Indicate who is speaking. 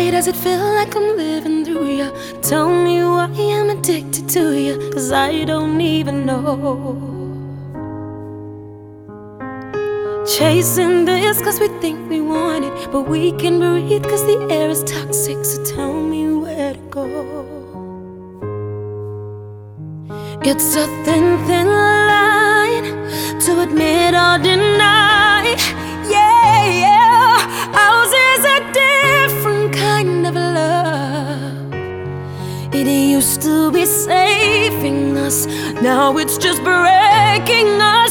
Speaker 1: Why does it feel like I'm living through you? Tell me why I'm addicted to you, 'cause I don't even know. Chasing this 'cause we think we want it, but we can breathe 'cause the air is toxic. So tell me where to go. It's a thin, thin line to admit or deny. Yeah, yeah. Ours is a different kind of love. It used to be saving us, now it's just breaking us.